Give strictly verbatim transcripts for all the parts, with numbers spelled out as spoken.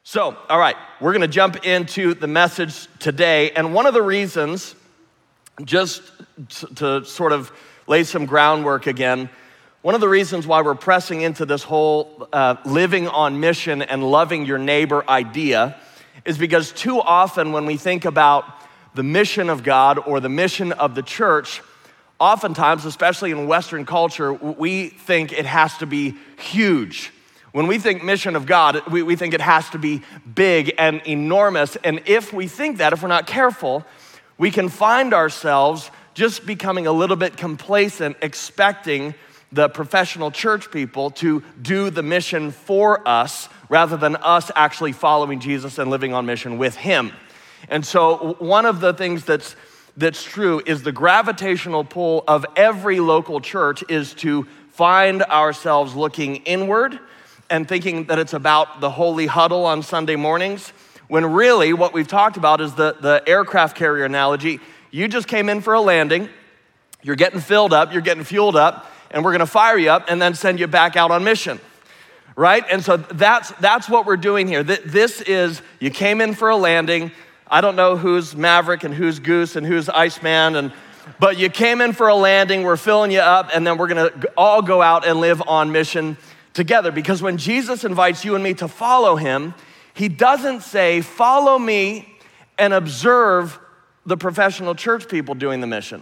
So, all right, we're gonna jump into the message today. And one of the reasons, just to sort of lay some groundwork again, one of the reasons why we're pressing into this whole uh, living on mission and loving your neighbor idea is because too often when we think about the mission of God or the mission of the church, oftentimes, especially in Western culture, we think it has to be huge. When we think mission of God, we, we think it has to be big and enormous. And if we think that, if we're not careful, we can find ourselves just becoming a little bit complacent, expecting the professional church people to do the mission for us rather than us actually following Jesus and living on mission with him. And so one of the things that's that's true is the gravitational pull of every local church is to find ourselves looking inward and thinking that it's about the holy huddle on Sunday mornings, when really what we've talked about is the, the aircraft carrier analogy. You just came in for a landing, you're getting filled up, you're getting fueled up, and we're gonna fire you up and then send you back out on mission, right? And so that's that's what we're doing here. This is, you came in for a landing. I don't know who's Maverick and who's Goose and who's Iceman, and but you came in for a landing, we're filling you up, and then we're gonna all go out and live on mission together. Because when Jesus invites you and me to follow him, he doesn't say, follow me and observe the professional church people doing the mission.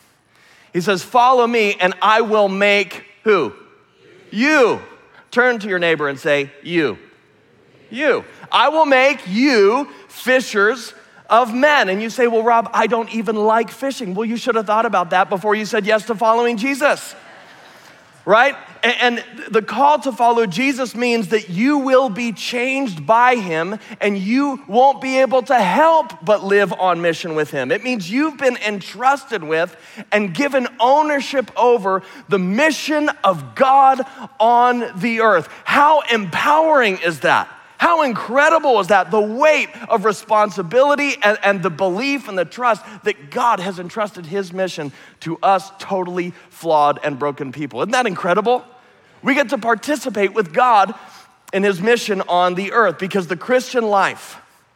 He says, follow me and I will make who? You. You. Turn to your neighbor and say, you. You. I will make you fishers of men. And you say, well, Rob, I don't even like fishing. Well, you should have thought about that before you said yes to following Jesus, right? And the call to follow Jesus means that you will be changed by him and you won't be able to help but live on mission with him. It means you've been entrusted with and given ownership over the mission of God on the earth. How empowering is that? How incredible is that? The weight of responsibility and, and the belief and the trust that God has entrusted his mission to us totally flawed and broken people. Isn't that incredible? We get to participate with God in his mission on the earth because the Christian life,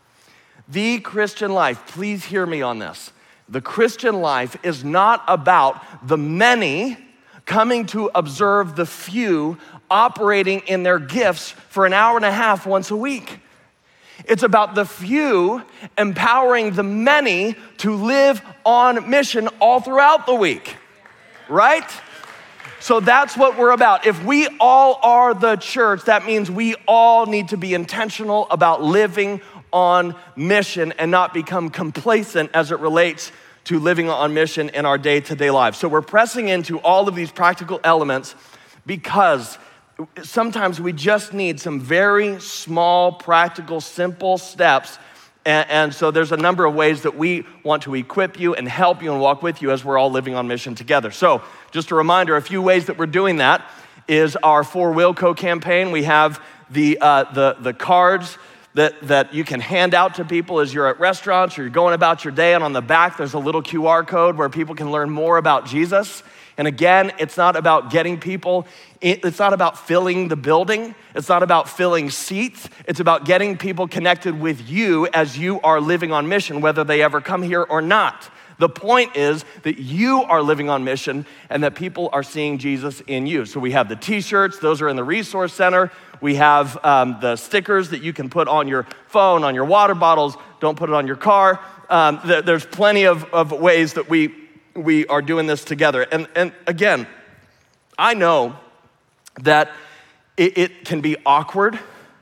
the Christian life, please hear me on this. The Christian life is not about the many coming to observe the few operating in their gifts for an hour and a half once a week. It's about the few empowering the many to live on mission all throughout the week, right? So that's what we're about. If we all are the church, that means we all need to be intentional about living on mission and not become complacent as it relates to living on mission in our day-to-day lives. So we're pressing into all of these practical elements because sometimes we just need some very small, practical, simple steps. And, and so there's a number of ways that we want to equip you and help you and walk with you as we're all living on mission together. So just a reminder, a few ways that we're doing that is our For Wilco campaign. We have the, uh, the, the cards that, that you can hand out to people as you're at restaurants or you're going about your day, and on the back there's a little Q R code where people can learn more about Jesus. And again, it's not about getting people, it's not about filling the building, it's not about filling seats, it's about getting people connected with you as you are living on mission, whether they ever come here or not. The point is that you are living on mission and that people are seeing Jesus in you. So we have the t-shirts, those are in the resource center. We have um, the stickers that you can put on your phone, on your water bottles, don't put it on your car. Um, th- there's plenty of, of ways that we we are doing this together. And, and again, I know that it, it can be awkward.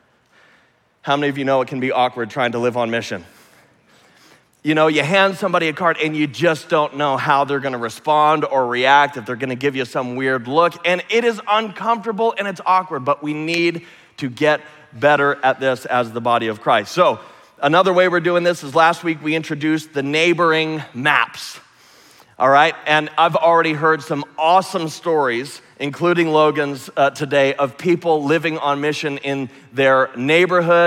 How many of you know it can be awkward trying to live on mission? You know, you hand somebody a card and you just don't know how they're gonna respond or react, if they're gonna give you some weird look, and it is uncomfortable and it's awkward, but we need to get better at this as the body of Christ. So another way we're doing this is last week we introduced the neighboring maps. All right, and I've already heard some awesome stories, including Logan's uh, today, of people living on mission in their neighborhood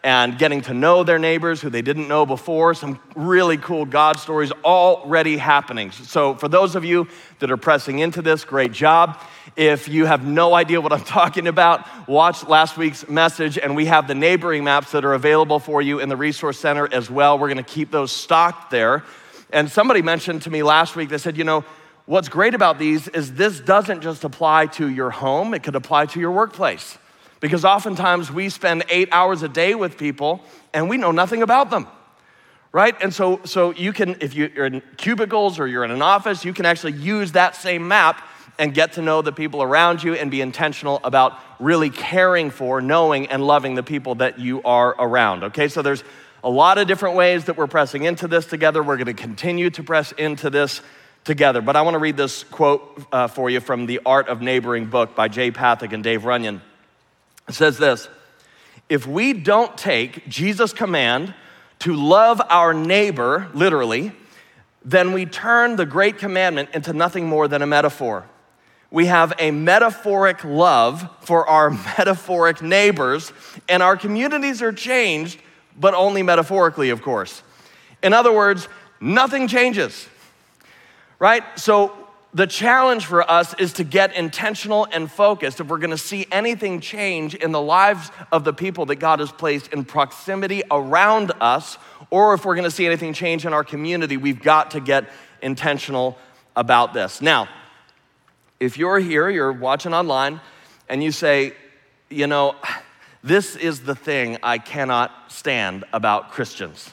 and getting to know their neighbors who they didn't know before. Some really cool God stories already happening. So for those of you that are pressing into this, great job. If you have no idea what I'm talking about, watch last week's message, and we have the neighboring maps that are available for you in the Resource Center as well. We're gonna keep those stocked there. And somebody mentioned to me last week, they said, you know, what's great about these is this doesn't just apply to your home, it could apply to your workplace. Because oftentimes we spend eight hours a day with people and we know nothing about them, right? And so, so you can, if you're in cubicles or you're in an office, you can actually use that same map and get to know the people around you and be intentional about really caring for, knowing, and loving the people that you are around, okay? So there's a lot of different ways that we're pressing into this together. We're gonna continue to press into this together. But I wanna read this quote uh, for you from The Art of Neighboring book by Jay Pathak and Dave Runyon. It says this: if we don't take Jesus' command to love our neighbor, literally, then we turn the great commandment into nothing more than a metaphor. We have a metaphoric love for our metaphoric neighbors, and our communities are changed, but only metaphorically, of course. In other words, nothing changes, right? So the challenge for us is to get intentional and focused. If we're gonna see anything change in the lives of the people that God has placed in proximity around us, or if we're gonna see anything change in our community, we've got to get intentional about this. Now, if you're here, you're watching online, and you say, you know, this is the thing I cannot stand about Christians.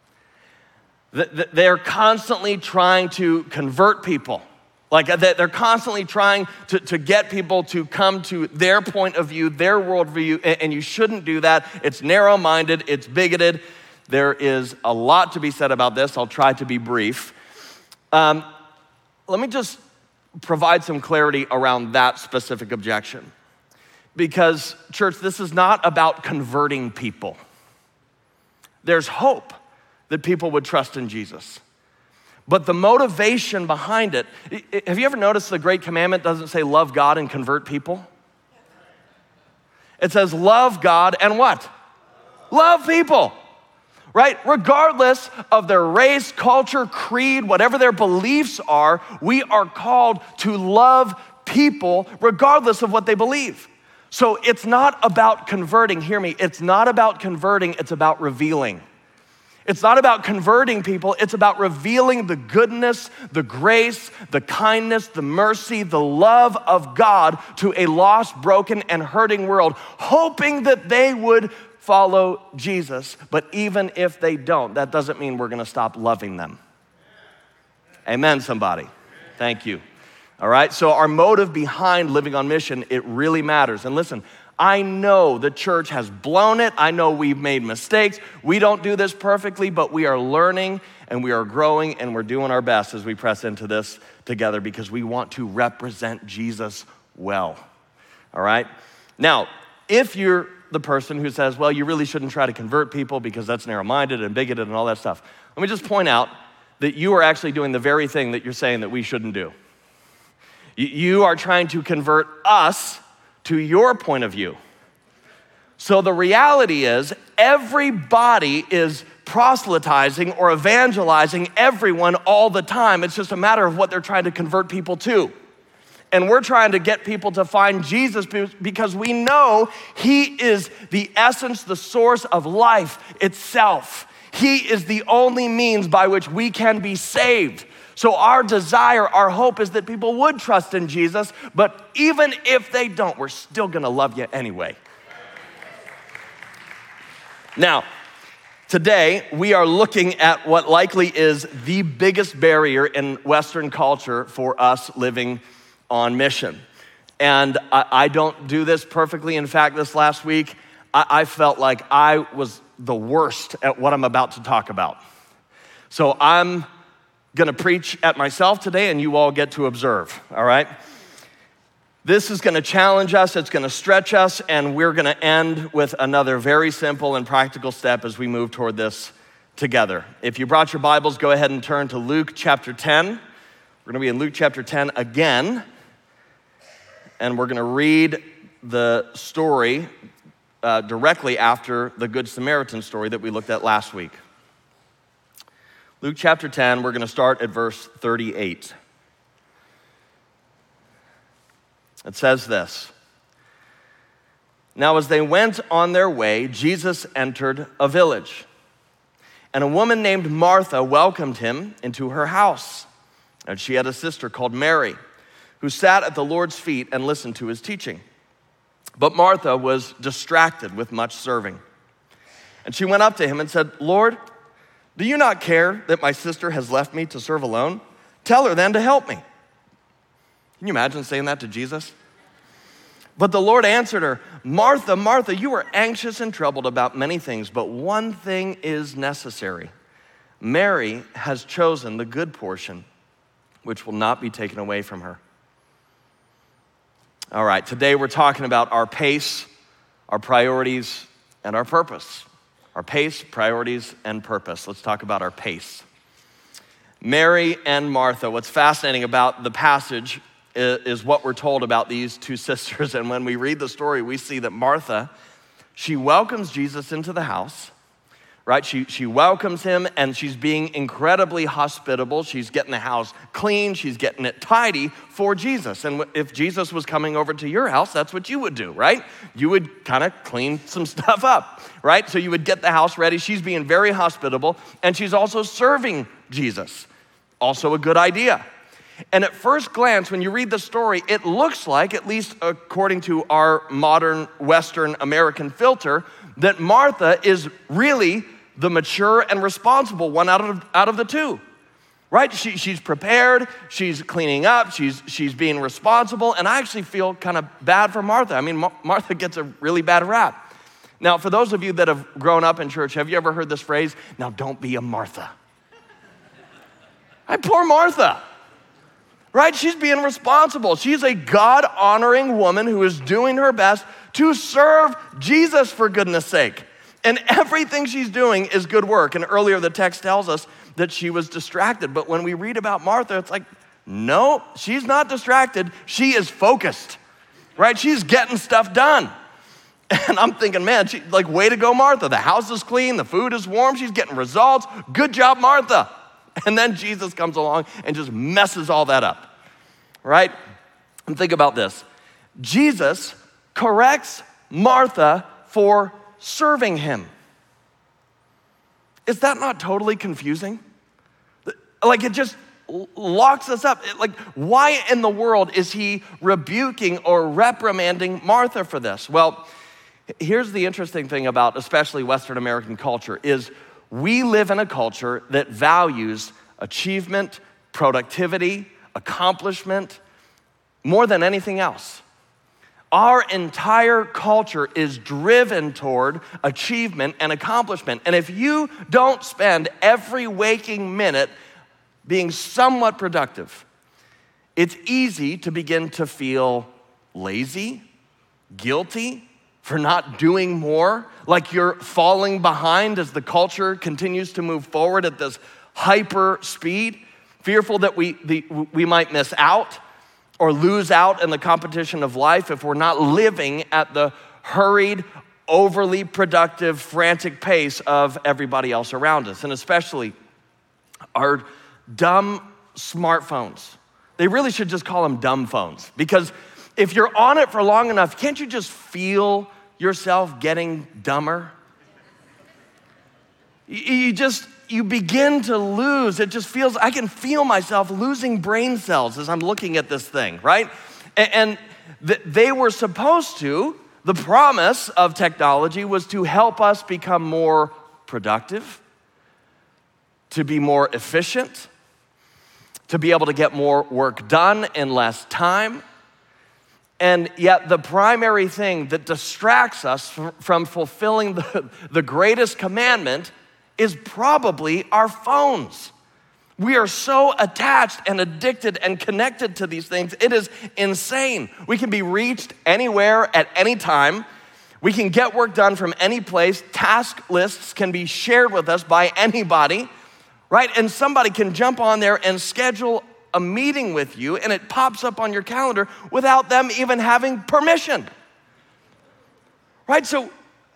They're constantly trying to convert people. Like they're constantly trying to, to get people to come to their point of view, their worldview, and you shouldn't do that. It's narrow-minded, it's bigoted. There is a lot to be said about this. I'll try to be brief. Um, let me just provide some clarity around that specific objection. Because, church, this is not about converting people. There's hope that people would trust in Jesus. But the motivation behind it, have you ever noticed the great commandment doesn't say love God and convert people? It says love God and what? Love people, right? Regardless of their race, culture, creed, whatever their beliefs are, we are called to love people regardless of what they believe. So it's not about converting, hear me, it's not about converting, it's about revealing. It's not about converting people, it's about revealing the goodness, the grace, the kindness, the mercy, the love of God to a lost, broken, and hurting world, hoping that they would follow Jesus. But even if they don't, that doesn't mean we're gonna stop loving them. Amen, somebody. Thank you. All right, so our motive behind living on mission, it really matters. And listen, I know the church has blown it. I know we've made mistakes. We don't do this perfectly, but we are learning and we are growing and we're doing our best as we press into this together because we want to represent Jesus well, all right? Now, if you're the person who says, well, you really shouldn't try to convert people because that's narrow-minded and bigoted and all that stuff, let me just point out that you are actually doing the very thing that you're saying that we shouldn't do. You are trying to convert us to your point of view. So the reality is everybody is proselytizing or evangelizing everyone all the time. It's just a matter of what they're trying to convert people to. And we're trying to get people to find Jesus because we know he is the essence, the source of life itself. He is the only means by which we can be saved. So our desire, our hope is that people would trust in Jesus, but even if they don't, we're still gonna love you anyway. Now, today we are looking at what likely is the biggest barrier in Western culture for us living on mission. And I, I don't do this perfectly. In fact, this last week, I, I felt like I was the worst at what I'm about to talk about. So I'm gonna preach at myself today and you all get to observe, all right? This is gonna challenge us, it's gonna stretch us, and we're gonna end with another very simple and practical step as we move toward this together. If you brought your Bibles, go ahead and turn to Luke chapter ten. We're gonna be in Luke chapter ten again, and we're gonna read the story uh, directly after the Good Samaritan story that we looked at last week. Luke chapter ten, we're going to start at verse thirty-eight. It says this: Now as they went on their way, Jesus entered a village, and a woman named Martha welcomed him into her house. And she had a sister called Mary, who sat at the Lord's feet and listened to his teaching. But Martha was distracted with much serving. And she went up to him and said, Lord, do you not care that my sister has left me to serve alone? Tell her then to help me. Can you imagine saying that to Jesus? But the Lord answered her, Martha, Martha, you are anxious and troubled about many things, but one thing is necessary. Mary has chosen the good portion, which will not be taken away from her. All right, today we're talking about our pace, our priorities, and our purpose. Our pace, priorities, and purpose. Let's talk about our pace. Mary and Martha. What's fascinating about the passage is, is what we're told about these two sisters. And when we read the story, we see that Martha, she welcomes Jesus into the house, right? She, she welcomes him, and she's being incredibly hospitable. She's getting the house clean. She's getting it tidy for Jesus. And if Jesus was coming over to your house, that's what you would do, right? You would kind of clean some stuff up, right? So you would get the house ready. She's being very hospitable, and she's also serving Jesus. Also a good idea. And at first glance, when you read the story, it looks like, at least according to our modern Western American filter, that Martha is really the mature and responsible one out of, out of the two, right? She, she's prepared, she's cleaning up, she's, she's being responsible, and I actually feel kind of bad for Martha. I mean, Mar- Martha gets a really bad rap. Now, for those of you that have grown up in church, have you ever heard this phrase? Now, don't be a Martha. I poor Martha, right? She's being responsible. She's a God-honoring woman who is doing her best to serve Jesus, for goodness sake. And everything she's doing is good work. And earlier the text tells us that she was distracted. But when we read about Martha, it's like, no, she's not distracted. She is focused, right? She's getting stuff done. And I'm thinking, man, she, like, way to go, Martha. The house is clean, the food is warm, she's getting results. Good job, Martha. And then Jesus comes along and just messes all that up, right? And think about this. Jesus corrects Martha for serving him. Is that not totally confusing? Like, it just locks us up. Like, why in the world is he rebuking or reprimanding Martha for this? Well, here's the interesting thing about especially Western American culture is we live in a culture that values achievement, productivity, accomplishment more than anything else. Our entire culture is driven toward achievement and accomplishment. And if you don't spend every waking minute being somewhat productive, it's easy to begin to feel lazy, guilty for not doing more, like you're falling behind as the culture continues to move forward at this hyper speed, fearful that we, the, we might miss out or lose out in the competition of life if we're not living at the hurried, overly productive, frantic pace of everybody else around us, and especially our dumb smartphones. They really should just call them dumb phones, because if you're on it for long enough, can't you just feel yourself getting dumber? You just, you begin to lose. It just feels, I can feel myself losing brain cells as I'm looking at this thing, right? And they were supposed to, the promise of technology was to help us become more productive, to be more efficient, to be able to get more work done in less time. And yet the primary thing that distracts us from fulfilling the, the greatest commandment is probably our phones. We are so attached and addicted and connected to these things. It is insane. We can be reached anywhere at any time. We can get work done from any place. Task lists can be shared with us by anybody, right? And somebody can jump on there and schedule a meeting with you, and it pops up on your calendar without them even having permission, right? So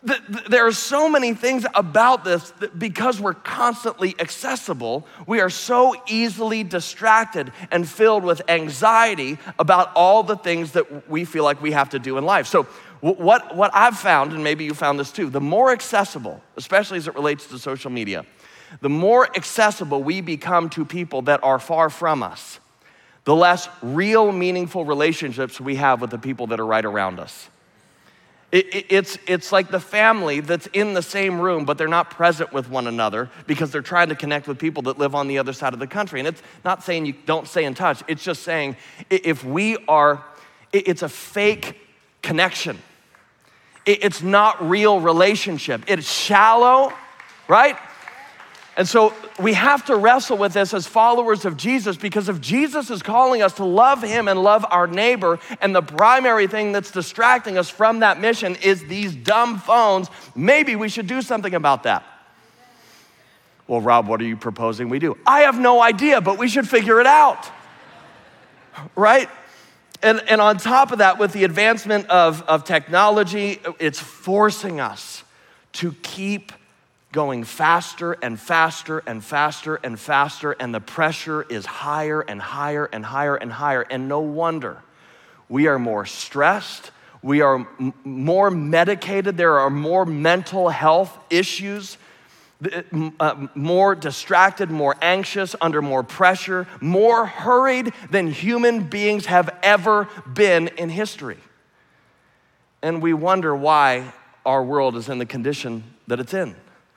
th- th- there are so many things about this that because we're constantly accessible, we are so easily distracted and filled with anxiety about all the things that we feel like we have to do in life. So what, what I've found, and maybe you found this too, the more accessible, especially as it relates to social media, the more accessible we become to people that are far from us, the less real, meaningful relationships we have with the people that are right around us. It, it, it's, it's like the family that's in the same room, but they're not present with one another because they're trying to connect with people that live on the other side of the country. And it's not saying you don't stay in touch. It's just saying if we are, it, it's a fake connection. It, it's not real relationship. It's shallow, right? And so we have to wrestle with this as followers of Jesus, because if Jesus is calling us to love him and love our neighbor, and the primary thing that's distracting us from that mission is these dumb phones, maybe we should do something about that. Well, Rob, what are you proposing we do? I have no idea, but we should figure it out, right? And, and on top of that, with the advancement of, of technology, it's forcing us to keep going faster and faster and faster and faster, and the pressure is higher and higher and higher and higher. And no wonder we are more stressed, we are m- more medicated, there are more mental health issues, uh, more distracted, more anxious, under more pressure, more hurried than human beings have ever been in history. And we wonder why our world is in the condition that it's in.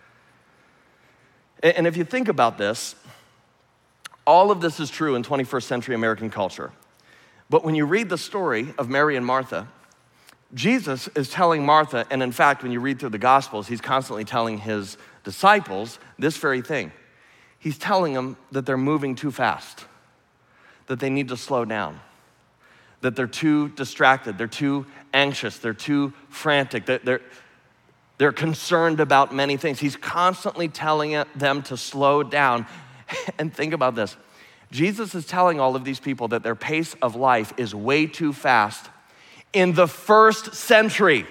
And if you think about this, all of this is true in twenty-first century American culture. But when you read the story of Mary and Martha, Jesus is telling Martha, and in fact, when you read through the Gospels, he's constantly telling his disciples this very thing. He's telling them that they're moving too fast, that they need to slow down, that they're too distracted, they're too anxious, they're too frantic, they're, they're They're concerned about many things. He's constantly telling them to slow down. And think about this. Jesus is telling all of these people that their pace of life is way too fast in the first century.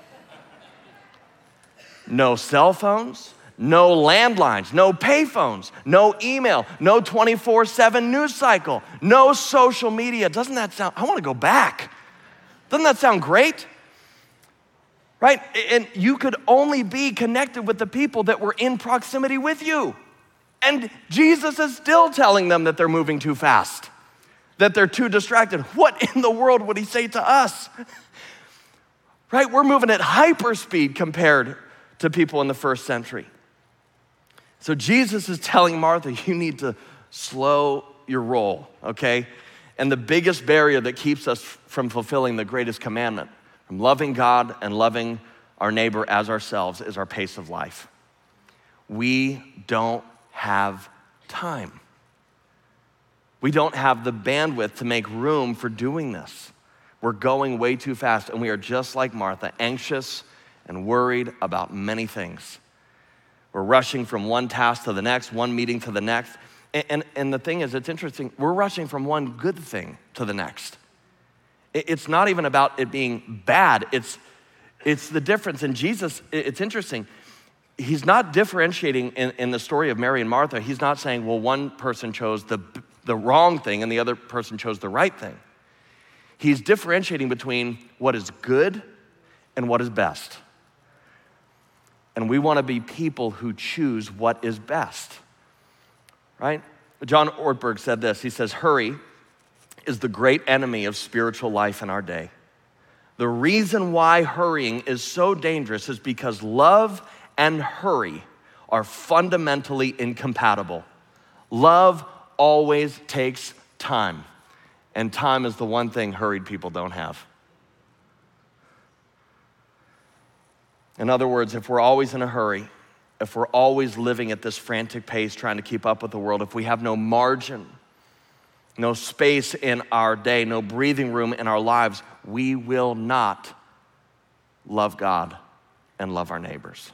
No cell phones, no landlines, no payphones, no email, no twenty-four seven news cycle, no social media. Doesn't that sound, I want to go back. Doesn't that sound great? Right? And you could only be connected with the people that were in proximity with you. And Jesus is still telling them that they're moving too fast, that they're too distracted. What in the world would he say to us? Right? We're moving at hyperspeed compared to people in the first century. So Jesus is telling Martha, you need to slow your roll, okay? And the biggest barrier that keeps us from fulfilling the greatest commandment, from loving God and loving our neighbor as ourselves, is our pace of life. We don't have time. We don't have the bandwidth to make room for doing this. We're going way too fast, and we are just like Martha, anxious and worried about many things. We're rushing from one task to the next, one meeting to the next. And, and, and the thing is, it's interesting, we're rushing from one good thing to the next. It's not even about it being bad. It's, it's the difference. And Jesus, it's interesting. He's not differentiating in, in the story of Mary and Martha. He's not saying, well, one person chose the, the wrong thing and the other person chose the right thing. He's differentiating between what is good and what is best. And we want to be people who choose what is best, right? John Ortberg said this. He says, hurry is the great enemy of spiritual life in our day. The reason why hurrying is so dangerous is because love and hurry are fundamentally incompatible. Love always takes time, and time is the one thing hurried people don't have. In other words, if we're always in a hurry, if we're always living at this frantic pace trying to keep up with the world, if we have no margin, no space in our day, no breathing room in our lives, we will not love God and love our neighbors.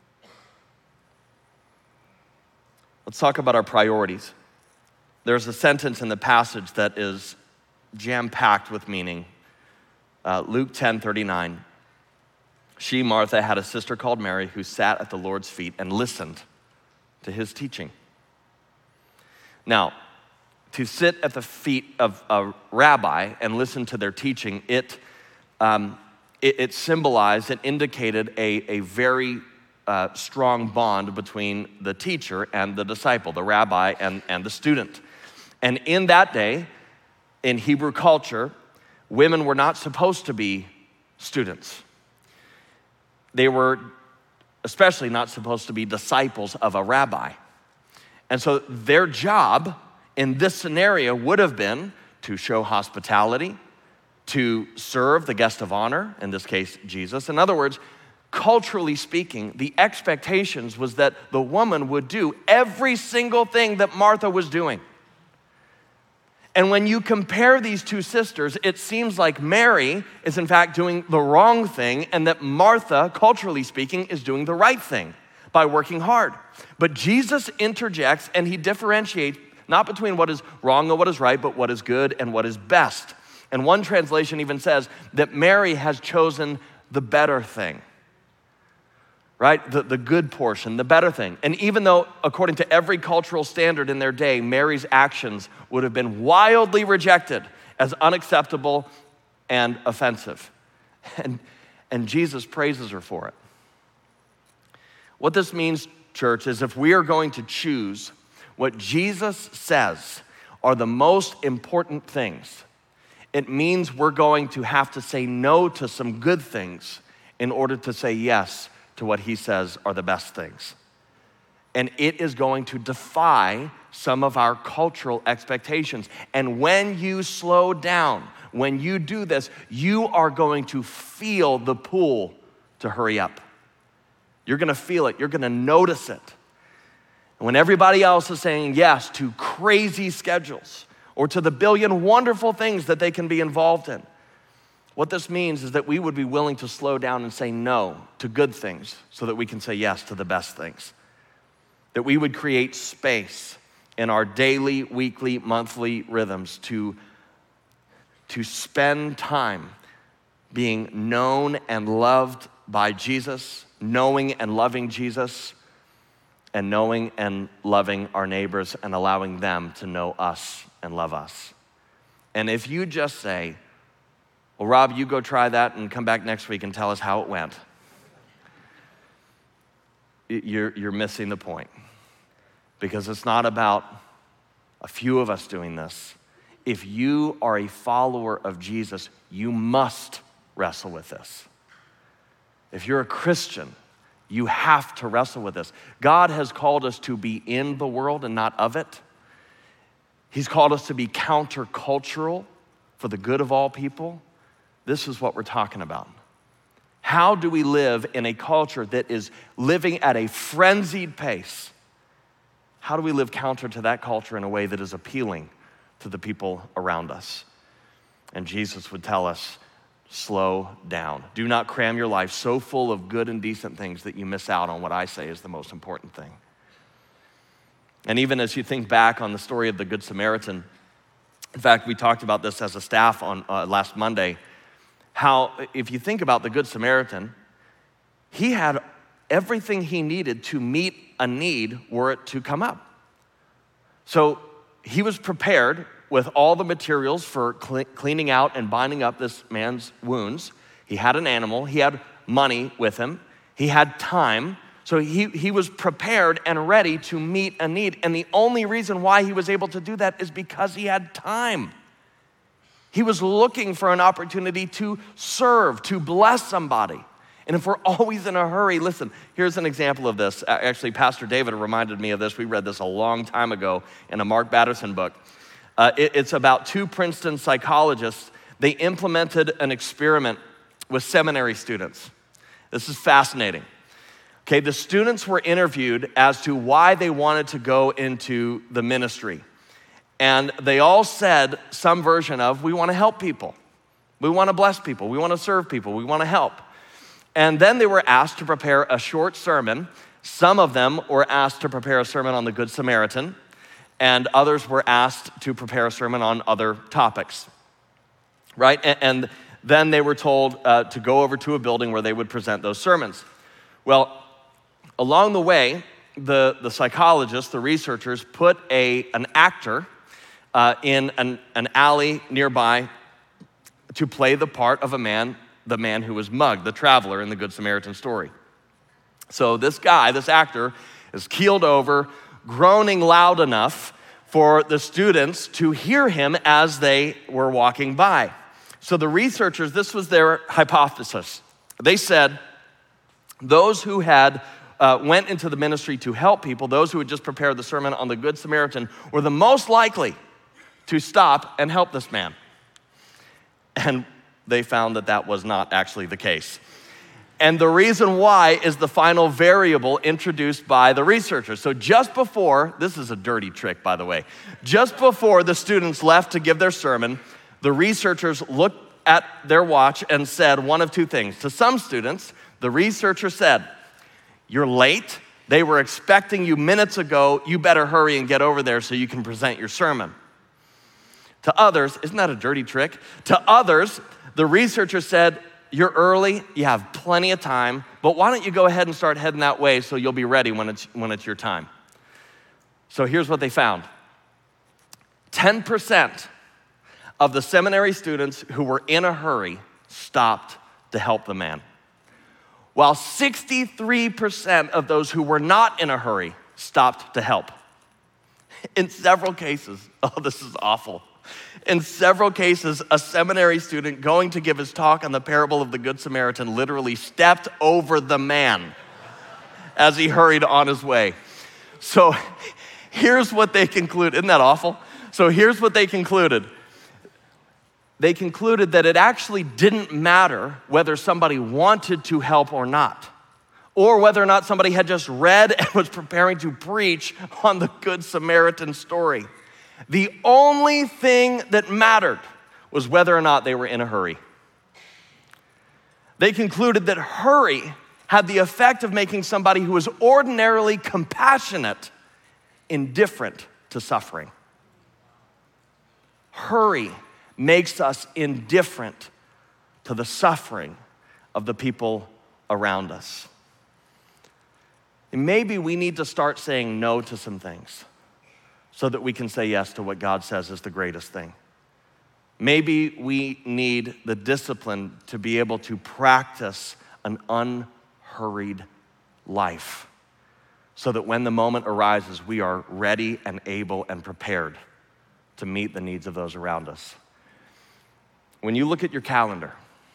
Let's talk about our priorities. There's a sentence in the passage that is jam-packed with meaning. Uh, Luke ten thirty-nine. She, Martha, had a sister called Mary who sat at the Lord's feet and listened to his teaching. Now, to sit at the feet of a rabbi and listen to their teaching, it, um, it, it symbolized and indicated a, a very uh, strong bond between the teacher and the disciple, the rabbi and, and the student. And in that day, in Hebrew culture, women were not supposed to be students. They were especially not supposed to be disciples of a rabbi. And so their job in this scenario would have been to show hospitality, to serve the guest of honor, in this case, Jesus. In other words, culturally speaking, the expectations was that the woman would do every single thing that Martha was doing. And when you compare these two sisters, it seems like Mary is in fact doing the wrong thing and that Martha, culturally speaking, is doing the right thing by working hard. But Jesus interjects and he differentiates not between what is wrong and what is right, but what is good and what is best. And one translation even says that Mary has chosen the better thing. Right? The, the good portion, the better thing. And even though, according to every cultural standard in their day, Mary's actions would have been wildly rejected as unacceptable and offensive. And, and Jesus praises her for it. What this means, church, is if we are going to choose what Jesus says are the most important things, it means we're going to have to say no to some good things in order to say yes to what he says are the best things. And it is going to defy some of our cultural expectations. And when you slow down, when you do this, you are going to feel the pull to hurry up. You're gonna feel it, you're gonna notice it. And when everybody else is saying yes to crazy schedules or to the billion wonderful things that they can be involved in, what this means is that we would be willing to slow down and say no to good things so that we can say yes to the best things. That we would create space in our daily, weekly, monthly rhythms to, to spend time being known and loved by Jesus, knowing and loving Jesus, and knowing and loving our neighbors and allowing them to know us and love us. And if you just say, well, Rob, you go try that and come back next week and tell us how it went, you're, you're missing the point. Because it's not about a few of us doing this. If you are a follower of Jesus, you must wrestle with this. If you're a Christian, you have to wrestle with this. God has called us to be in the world and not of it. He's called us to be countercultural for the good of all people. This is what we're talking about. How do we live in a culture that is living at a frenzied pace? How do we live counter to that culture in a way that is appealing to the people around us? And Jesus would tell us, slow down. Do not cram your life so full of good and decent things that you miss out on what I say is the most important thing. And even as you think back on the story of the Good Samaritan, in fact, we talked about this as a staff on uh, last Monday, how if you think about the Good Samaritan, he had everything he needed to meet a need were it to come up. So he was prepared with all the materials for cleaning out and binding up this man's wounds. He had an animal, he had money with him, he had time. So he, he was prepared and ready to meet a need. And the only reason why he was able to do that is because he had time. He was looking for an opportunity to serve, to bless somebody. And if we're always in a hurry, listen, here's an example of this. Actually, Pastor David reminded me of this. We read this a long time ago in a Mark Batterson book. Uh, it, it's about two Princeton psychologists. They implemented an experiment with seminary students. This is fascinating. Okay, the students were interviewed as to why they wanted to go into the ministry. And they all said some version of, we want to help people. We want to bless people. We want to serve people. We want to help. And then they were asked to prepare a short sermon. Some of them were asked to prepare a sermon on the Good Samaritan, and others were asked to prepare a sermon on other topics, right? And, and then they were told uh, to go over to a building where they would present those sermons. Well, along the way, the, the psychologists, the researchers, put a, an actor uh, in an, an alley nearby to play the part of a man, the man who was mugged, the traveler in the Good Samaritan story. So this guy, this actor, is keeled over, groaning loud enough for the students to hear him as they were walking by. So the researchers, this was their hypothesis. They said those who had uh, went into the ministry to help people, those who had just prepared the sermon on the Good Samaritan, were the most likely to stop and help this man. And they found that that was not actually the case. And the reason why is the final variable introduced by the researchers. So just before, this is a dirty trick, by the way, just before the students left to give their sermon, the researchers looked at their watch and said one of two things. To some students, the researcher said, "You're late. They were expecting you minutes ago. You better hurry and get over there so you can present your sermon." To others, isn't that a dirty trick? To others, the researcher said, "You're early, you have plenty of time, but why don't you go ahead and start heading that way so you'll be ready when it's, when it's your time." So here's what they found. ten percent of the seminary students who were in a hurry stopped to help the man, while sixty-three percent of those who were not in a hurry stopped to help. In several cases, oh, this is awful. In several cases, a seminary student going to give his talk on the parable of the Good Samaritan literally stepped over the man as he hurried on his way. So here's what they concluded. Isn't that awful? So here's what they concluded. They concluded that it actually didn't matter whether somebody wanted to help or not, or whether or not somebody had just read and was preparing to preach on the Good Samaritan story. The only thing that mattered was whether or not they were in a hurry. They concluded that hurry had the effect of making somebody who was ordinarily compassionate indifferent to suffering. Hurry makes us indifferent to the suffering of the people around us. And maybe we need to start saying no to some things so that we can say yes to what God says is the greatest thing. Maybe we need the discipline to be able to practice an unhurried life so that when the moment arises, we are ready and able and prepared to meet the needs of those around us. When you look at your calendar,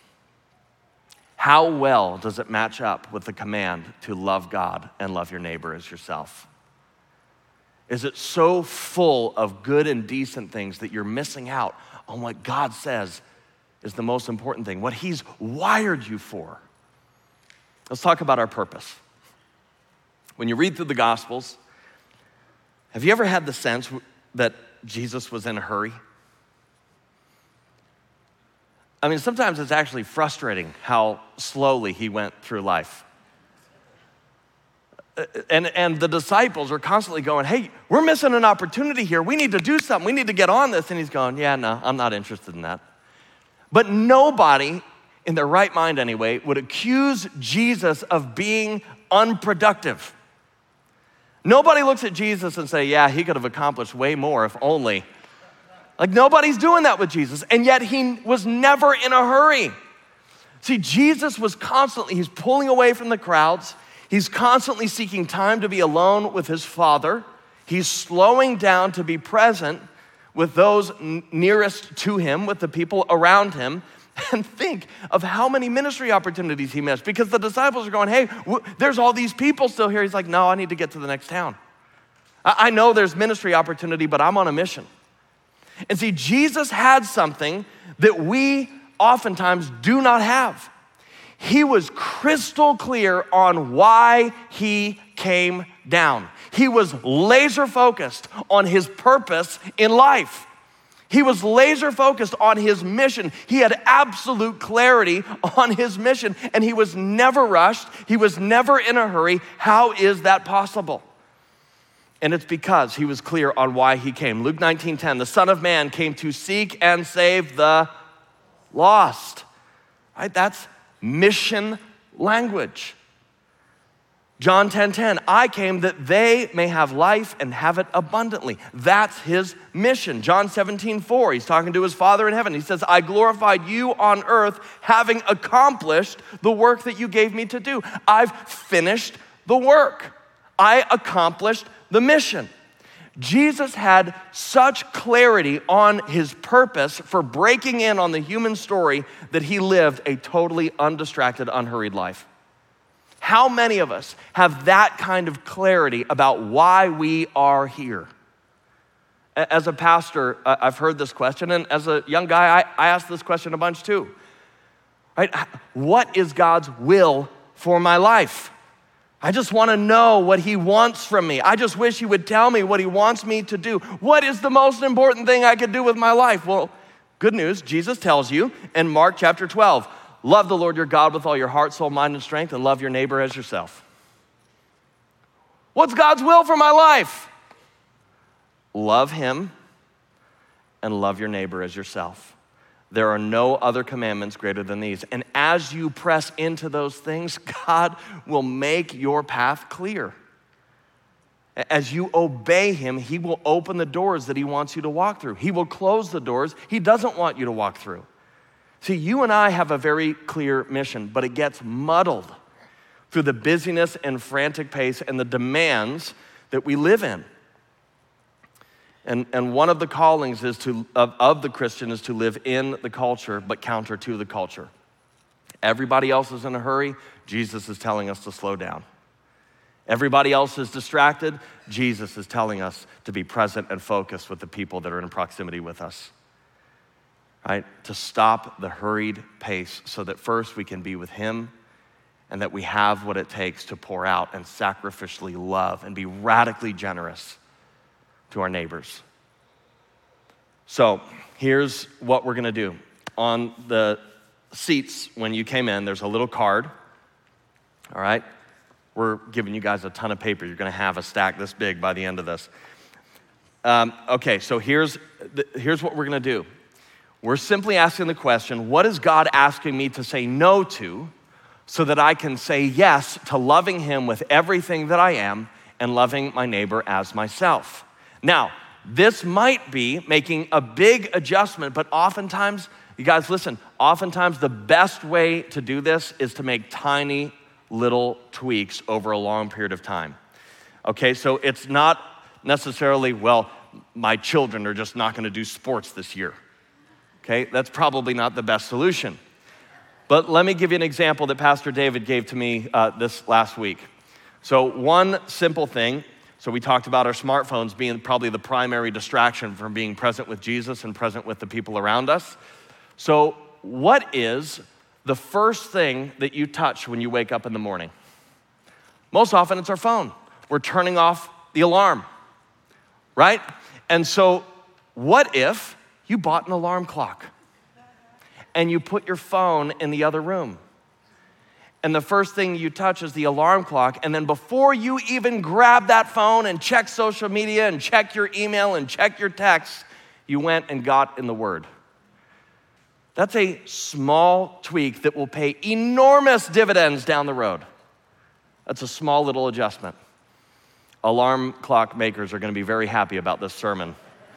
how well does it match up with the command to love God and love your neighbor as yourself? Is it so full of good and decent things that you're missing out on what God says is the most important thing, what He's wired you for? Let's talk about our purpose. When you read through the Gospels, have you ever had the sense that Jesus was in a hurry? I mean, sometimes it's actually frustrating how slowly He went through life. And, and the disciples are constantly going, "Hey, we're missing an opportunity here. We need to do something. We need to get on this." And He's going, "Yeah, no, I'm not interested in that." But nobody, in their right mind anyway, would accuse Jesus of being unproductive. Nobody looks at Jesus and say, "Yeah, He could have accomplished way more if only." Like, nobody's doing that with Jesus. And yet He was never in a hurry. See, Jesus was constantly, He's pulling away from the crowds. He's constantly seeking time to be alone with His Father. He's slowing down to be present with those n- nearest to Him, with the people around Him. And think of how many ministry opportunities He missed, because the disciples are going, "Hey, w- there's all these people still here." He's like, "No, I need to get to the next town. I, I know there's ministry opportunity, but I'm on a mission." And see, Jesus had something that we oftentimes do not have. He was crystal clear on why He came down. He was laser focused on His purpose in life. He was laser focused on His mission. He had absolute clarity on His mission, and He was never rushed. He was never in a hurry. How is that possible? And it's because He was clear on why He came. Luke nineteen ten, the Son of Man came to seek and save the lost. right? That's mission language. John ten ten, I came that they may have life and have it abundantly. That's his mission. John seventeen four, he's talking to his Father in heaven. He says, I glorified you on earth, having accomplished the work that you gave me to do. I've finished the work. I accomplished the mission. Jesus had such clarity on his purpose for breaking in on the human story that he lived a totally undistracted, unhurried life. How many of us have that kind of clarity about why we are here? As a pastor, I've heard this question, and as a young guy, I asked this question a bunch too. Right? What is God's will for my life? I just want to know what he wants from me. I just wish he would tell me what he wants me to do. What is the most important thing I could do with my life? Well, good news, Jesus tells you in Mark chapter twelve, love the Lord your God with all your heart, soul, mind, and strength, and love your neighbor as yourself. What's God's will for my life? Love him and love your neighbor as yourself. There are no other commandments greater than these. And as you press into those things, God will make your path clear. As you obey him, he will open the doors that he wants you to walk through. He will close the doors he doesn't want you to walk through. See, you and I have a very clear mission, but it gets muddled through the busyness and frantic pace and the demands that we live in. And, and one of the callings is to, of, of the Christian is to live in the culture, but counter to the culture. Everybody else is in a hurry. Jesus is telling us to slow down. Everybody else is distracted. Jesus is telling us to be present and focused with the people that are in proximity with us. Right? To stop the hurried pace so that first we can be with him and that we have what it takes to pour out and sacrificially love and be radically generous to our neighbors. So here's what we're gonna do. On the seats when you came in, there's a little card, all right? We're giving you guys a ton of paper. You're gonna have a stack this big by the end of this. Um, okay, so here's, the, here's what we're gonna do. We're simply asking the question, what is God asking me to say no to so that I can say yes to loving him with everything that I am and loving my neighbor as myself? Now, this might be making a big adjustment, but oftentimes, you guys listen, oftentimes the best way to do this is to make tiny little tweaks over a long period of time. Okay, so it's not necessarily, well, my children are just not gonna do sports this year. Okay, that's probably not the best solution. But let me give you an example that Pastor David gave to me uh, this last week. So one simple thing, so we talked about our smartphones being probably the primary distraction from being present with Jesus and present with the people around us. So what is the first thing that you touch when you wake up in the morning? Most often it's our phone. We're turning off the alarm, right? And so what if you bought an alarm clock and you put your phone in the other room? And the first thing you touch is the alarm clock, and then before you even grab that phone and check social media and check your email and check your texts, you went and got in the Word. That's a small tweak that will pay enormous dividends down the road. That's a small little adjustment. Alarm clock makers are gonna be very happy about this sermon.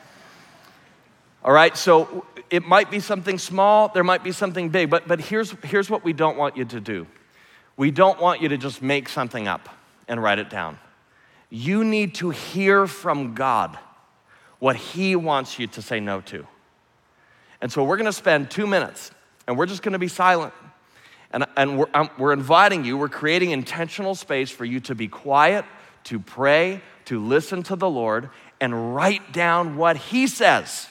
All right, so it might be something small, there might be something big, but, but here's, here's what we don't want you to do. We don't want you to just make something up and write it down. You need to hear from God what he wants you to say no to. And so we're gonna spend two minutes and we're just gonna be silent. And, and we're, um, we're inviting you, we're creating intentional space for you to be quiet, to pray, to listen to the Lord, and write down what he says.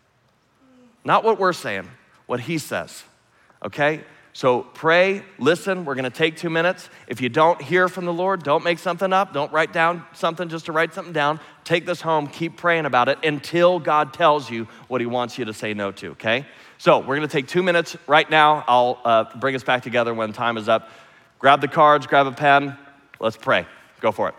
Not what we're saying, what he says, okay? So pray, listen, we're gonna take two minutes. If you don't hear from the Lord, don't make something up. Don't write down something just to write something down. Take this home, keep praying about it until God tells you what he wants you to say no to, okay? So we're gonna take two minutes right now. I'll uh, bring us back together when time is up. Grab the cards, grab a pen. Let's pray. Go for it.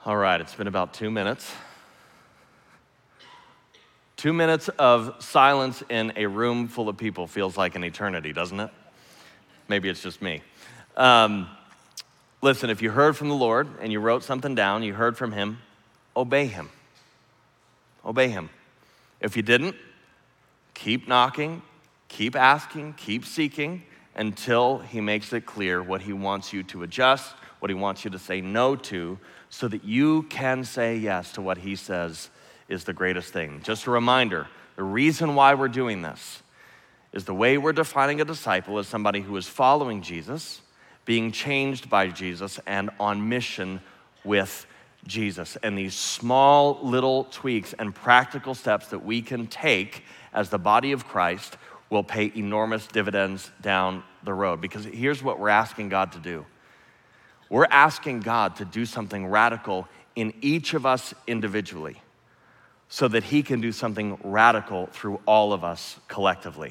All right, it's been about two minutes. Two minutes of silence in a room full of people feels like an eternity, doesn't it? Maybe it's just me. Um, listen, if you heard from the Lord and you wrote something down, you heard from him, obey him. Obey him. If you didn't, keep knocking, keep asking, keep seeking until he makes it clear what he wants you to adjust, what he wants you to say no to, so that you can say yes to what he says is the greatest thing. Just a reminder, the reason why we're doing this is the way we're defining a disciple is somebody who is following Jesus, being changed by Jesus, and on mission with Jesus. And these small little tweaks and practical steps that we can take as the body of Christ will pay enormous dividends down the road. Because here's what we're asking God to do. We're asking God to do something radical in each of us individually so that he can do something radical through all of us collectively.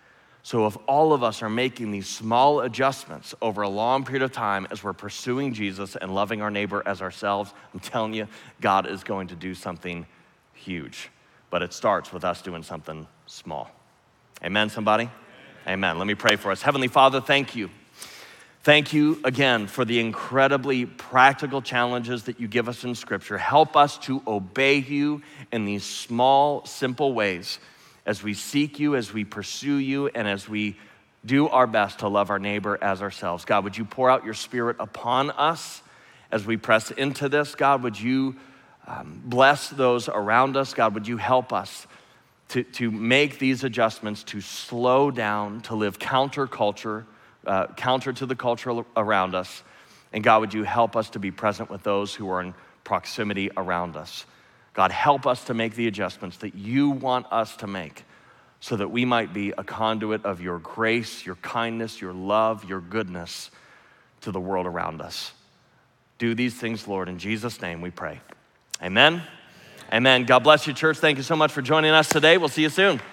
So if all of us are making these small adjustments over a long period of time as we're pursuing Jesus and loving our neighbor as ourselves, I'm telling you, God is going to do something huge. But it starts with us doing something small. Amen, somebody? Amen. Amen. Let me pray for us. Heavenly Father, thank you. Thank you again for the incredibly practical challenges that you give us in Scripture. Help us to obey you in these small, simple ways as we seek you, as we pursue you, and as we do our best to love our neighbor as ourselves. God, would you pour out your Spirit upon us as we press into this? God, would you um, bless those around us? God, would you help us to, to make these adjustments, to slow down, to live counterculture, Uh, counter to the culture around us. And God, would you help us to be present with those who are in proximity around us. God, help us to make the adjustments that you want us to make so that we might be a conduit of your grace, your kindness, your love, your goodness to the world around us. Do these things, Lord, in Jesus' name we pray. Amen. Amen. God bless you, church. Thank you so much for joining us today. We'll see you soon.